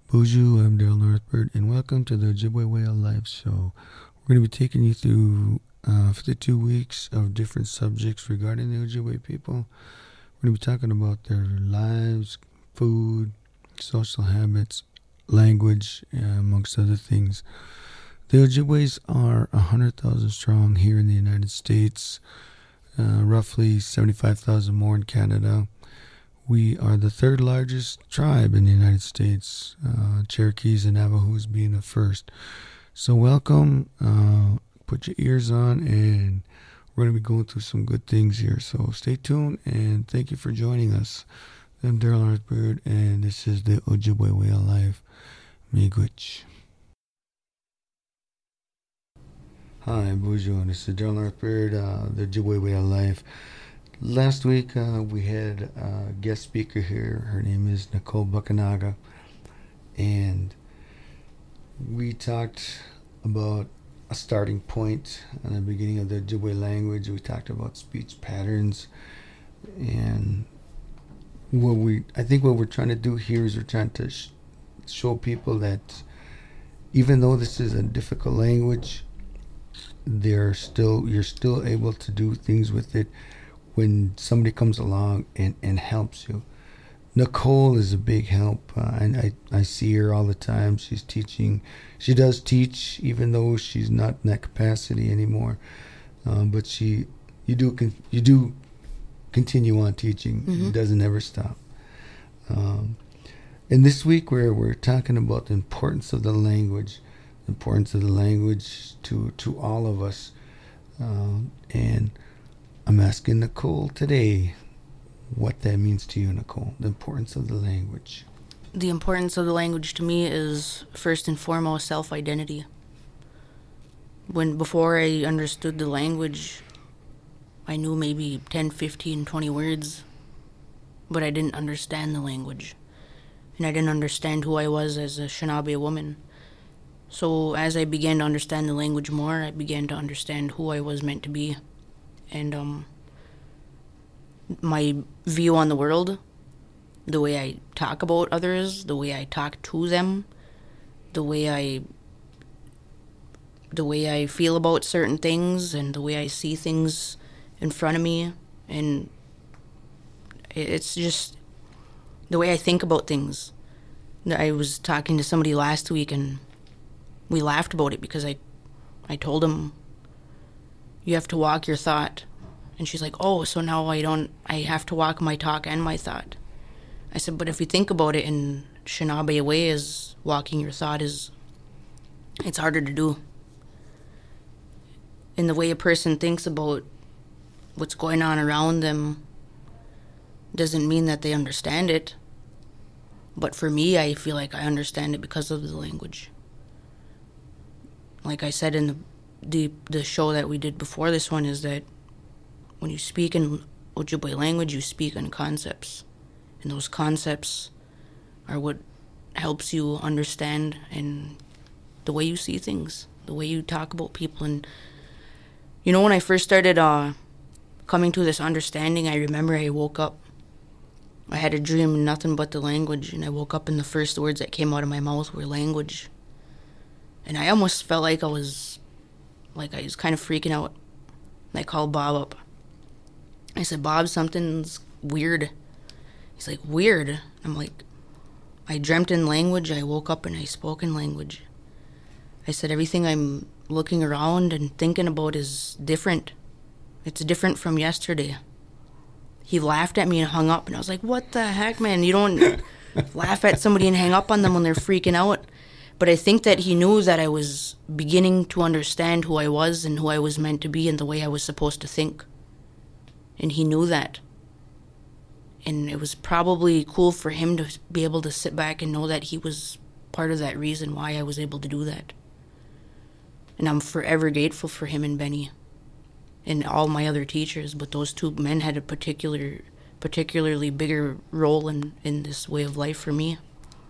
Bonjour, I'm Daryl Northbird, and welcome to the Ojibwe Way of Life show. We're going to be taking you through 52 weeks of different subjects regarding the Ojibwe people. We're going to be talking about their lives, food, social habits, language, amongst other things. The Ojibways are 100,000 strong here in the United States, roughly 75,000 more in Canada. We are the third largest tribe in the United States, Cherokees and Navajos being the first. So welcome, put your ears on, and we're going to be going through some good things here. So stay tuned, and thank you for joining us. I'm Daryl Northbird, and this is the Ojibwe Way of Life. Miigwech. Hi, bonjour. This is Daryl Northbird, the Ojibwe Way of Life. Last week, we had a guest speaker here. Her name is Nicole Buckanaga, and we talked about a starting point in the beginning of the Ojibwe language. We talked about speech patterns, and I think what we're trying to do here is we're trying to show people that even though this is a difficult language, you're still able to do things with it when somebody comes along and helps you. Nicole is a big help, and I see her all the time. She's teaching. She does teach, even though she's not in that capacity anymore. But you do continue on teaching. Mm-hmm. It doesn't ever stop. And this week we're talking about the importance of the language to all of us, and I'm asking Nicole today what that means to you, Nicole, the importance of the language. The importance of the language to me is first and foremost self-identity. Before I understood the language, I knew maybe 10, 15, 20 words, but I didn't understand the language. And I didn't understand who I was as a Anishinaabe woman. So as I began to understand the language more, I began to understand who I was meant to be. And my view on the world, the way I talk about others, the way I talk to them, the way I feel about certain things, and the way I see things in front of me, and it's just the way I think about things. I was talking to somebody last week, and we laughed about it because I told him, you have to walk your thought. And she's like, oh, so now I have to walk my talk and my thought. I said, but if you think about it in Anishinaabe way, is walking your thought it's harder to do. And the way a person thinks about what's going on around them doesn't mean that they understand it. But for me, I feel like I understand it because of the language. Like I said in the show that we did before this one, is that when you speak in Ojibwe language, you speak in concepts. And those concepts are what helps you understand and the way you see things, the way you talk about people. And, you know, when I first started coming to this understanding, I remember I woke up. I had a dream, nothing but the language, and I woke up and the first words that came out of my mouth were language. And I almost felt like I was kind of freaking out. And I called Bob up. I said, Bob, something's weird. He's like, weird? I'm like, I dreamt in language, I woke up and I spoke in language. I said, everything I'm looking around and thinking about is different. It's different from yesterday. He laughed at me and hung up, and I was like, what the heck, man? You don't laugh at somebody and hang up on them when they're freaking out. But I think that he knew that I was beginning to understand who I was and who I was meant to be and the way I was supposed to think. And he knew that. And it was probably cool for him to be able to sit back and know that he was part of that reason why I was able to do that. And I'm forever grateful for him and Benny and all my other teachers, but those two men had a particularly bigger role in this way of life for me.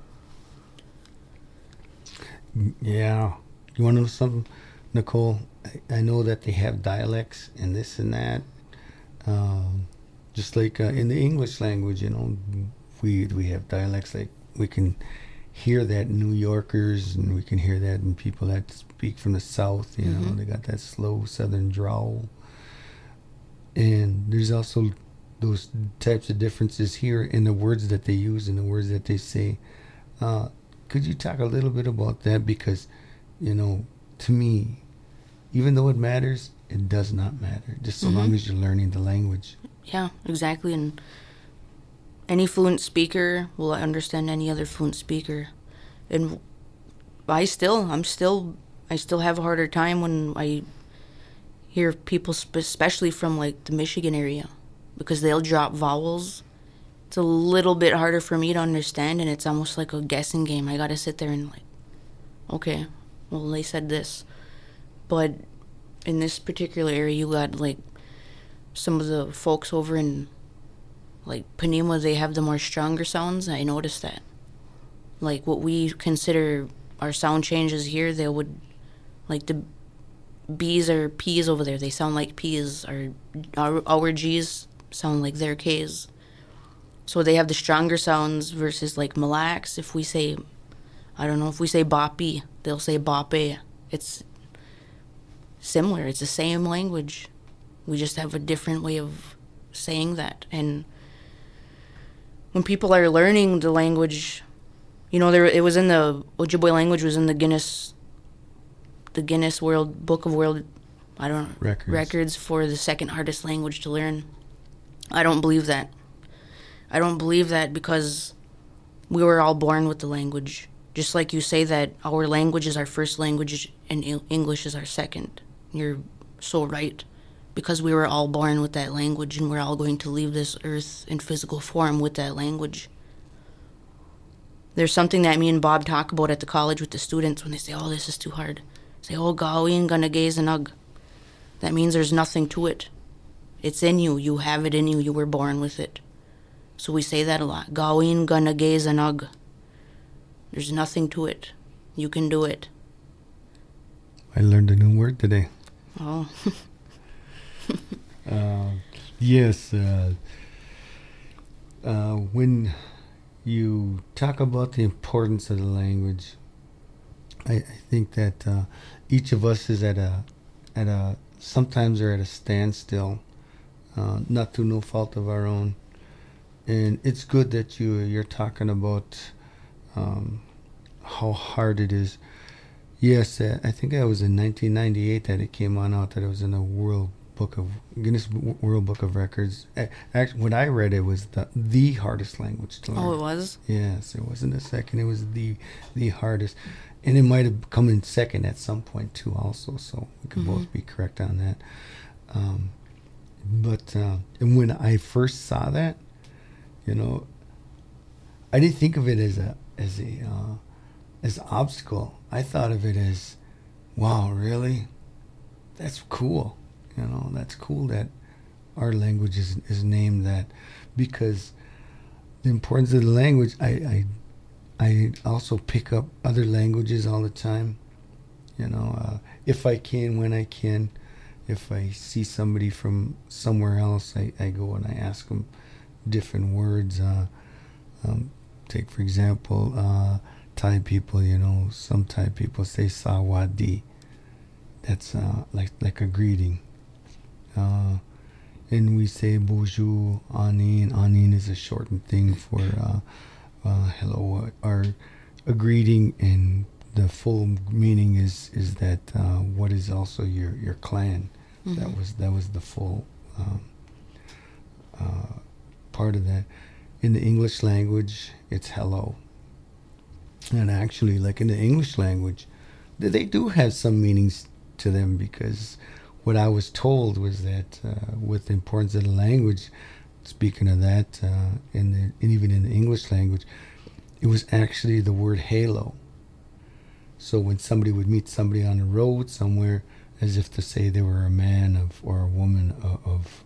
Yeah. You want to know something, Nicole? I know that they have dialects and this and that. Just like in the English language, you know, we have dialects. Like we can hear that in New Yorkers, and we can hear that in people that speak from the South. You know, they got that slow Southern drawl. And there's also those types of differences here in the words that they use and the words that they say. Could you talk a little bit about that? Because, you know, to me, even though it matters, it does not matter, just so long as you're learning the language. Yeah, exactly. And any fluent speaker will understand any other fluent speaker. And I still have a harder time when I hear people, especially from like the Michigan area, because they'll drop vowels. It's a little bit harder for me to understand, and it's almost like a guessing game. I gotta sit there and like, okay, well, they said this. But in this particular area, you got like some of the folks over in like Panema, they have the more stronger sounds. I noticed that. Like what we consider our sound changes here, they would, like the B's or P's over there, they sound like P's, or our G's sound like their K's. So they have the stronger sounds versus like Mille Lacs. If we say, I don't know, if we say boppy, they'll say boppe. It's similar. It's the same language. We just have a different way of saying that. And when people are learning the language, you know, it was in the Ojibwe language was in the Guinness World Book of World, I don't know, records for the second hardest language to learn. I don't believe that. I don't believe that because we were all born with the language. Just like you say that our language is our first language and English is our second. You're so right. Because we were all born with that language and we're all going to leave this earth in physical form with that language. There's something that me and Bob talk about at the college with the students when they say, oh, this is too hard. Say, oh, gawin gonna gaze and ug. That means there's nothing to it. It's in you. You have it in you. You were born with it. So we say that a lot. Gawin gonna gaze and ug. There's nothing to it. You can do it. I learned a new word today. Oh. Yes. When you talk about the importance of the language, I think that each of us is sometimes are at a standstill, not through no fault of our own. And it's good that you're talking about how hard it is. Yes, I think that was in 1998 that it came on out that it was in the Guinness World Book of Records. Actually, when I read it was the hardest language to learn. Oh, it was? Yes, it wasn't the second. It was the hardest, and it might have come in second at some point too. Also, so we could both be correct on that. But and when I first saw that, you know, I didn't think of it as an obstacle. I thought of it as, wow, really? That's cool. You know, that's cool that our language is named that, because the importance of the language, I also pick up other languages all the time. You know, if I can, when I can. If I see somebody from somewhere else, I go and I ask them different words. Take, for example, Thai people, you know, some Thai people say sawadi. That's like a greeting. And we say bonjour, anin. Anin is a shortened thing for hello, or a greeting, and the full meaning is that what is also your clan. Mm-hmm. That was the full part of that. In the English language, it's hello. And actually, like in the English language, they do have some meanings to them, because what I was told was that with the importance of the language, speaking of that, and even in the English language, it was actually the word halo. So when somebody would meet somebody on the road somewhere, as if to say they were a man or a woman of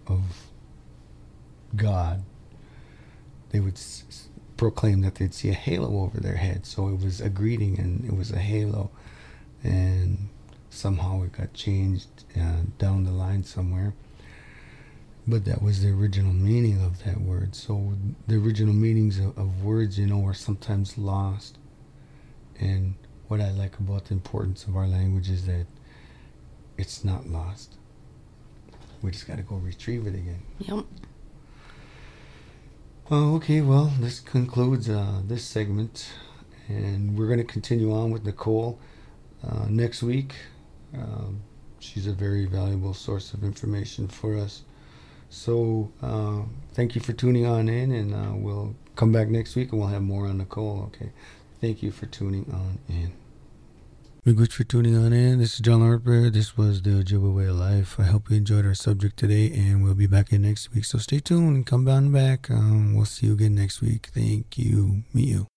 God, they would proclaim that they'd see a halo over their head. So it was a greeting, and it was a halo. And somehow it got changed down the line somewhere. But that was the original meaning of that word. So the original meanings of words, you know, are sometimes lost. what I like about the importance of our language is that it's not lost. We just got to go retrieve it again. Yep. Okay, well, this concludes this segment, and we're going to continue on with Nicole next week. She's a very valuable source of information for us. So thank you for tuning on in, and we'll come back next week and we'll have more on Nicole. Okay, thank you for tuning on in. Very good for tuning on in. This is John Harper. This was the Ojibwe Way of Life. I hope you enjoyed our subject today, and we'll be back in next week. So stay tuned and come on back. We'll see you again next week. Thank you. Meet you.